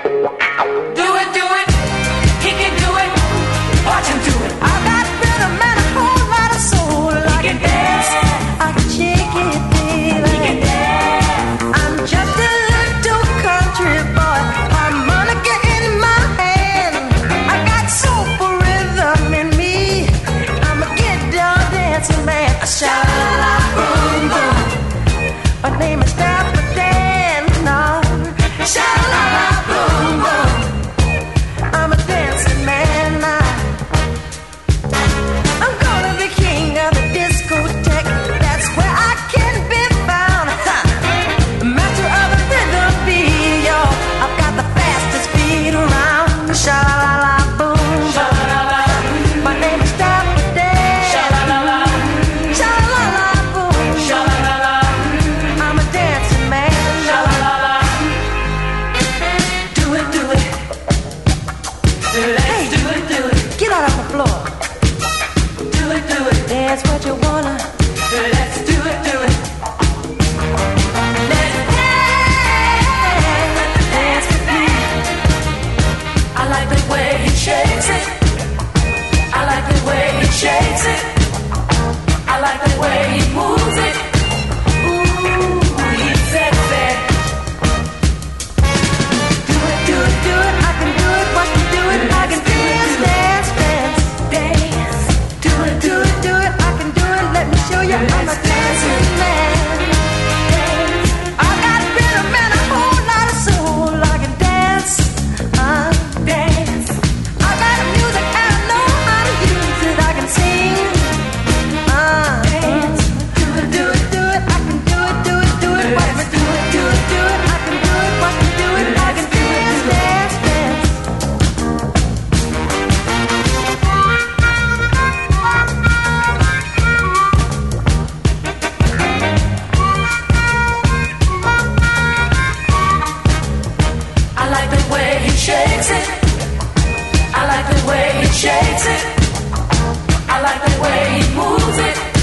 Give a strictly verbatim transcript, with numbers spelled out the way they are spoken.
Do it, do it. He can do it. Watch him do it. I got rhythm and a whole lot of soul. He can dance. I can shake it, baby. He can dance. I'm just a little country boy, harmonica in my hand. I got soulful rhythm in me. I'm a get down dancing man. A sha-la-la, boom, boom. My name is Dapper Dan. No. Sha-la-la, boom, boom. I'm a dancing man now. I'm gonna be king of the discotheque. That's where I can be found. Ha! Master of the rhythm beat, yo. I've got the fastest beat around. Sha-la-la, boom, Sha-la-la-la. my name is Dapper Dan. Sha-la-la-la. Sha-la-la, boom. Sha-la-la-la. I'm a dancing man. Sha-la-la-la. Do it, do it. Let's Hey. do it, do it. Get out of the floor. Do it, do it. Dance what you wanna. Let's do it, do it. Let's Dance, dance with me. I like the way he shakes it. I like the way he shakes it. I like the way he moves it. Ooh, he's sexy. Do it, do it, do it. I can do it. Watch me do it. I can dance, dance, dance, dance. Do it, do it, do it. I can do it. Let me show you. I'm a dancing man. Dance. I got rhythm and a whole lot of soul. I can dance, uh, dance. I got music and I know how to use it. I can sing, uh, dance. Do it, do it, do it. I can do it, do it, do it. Watch me do it, do it, do it. I can do it. Watch me do it. I can dance, dance, dance. I like the way he shakes it. I like the way he shakes it. I like the way he moves it.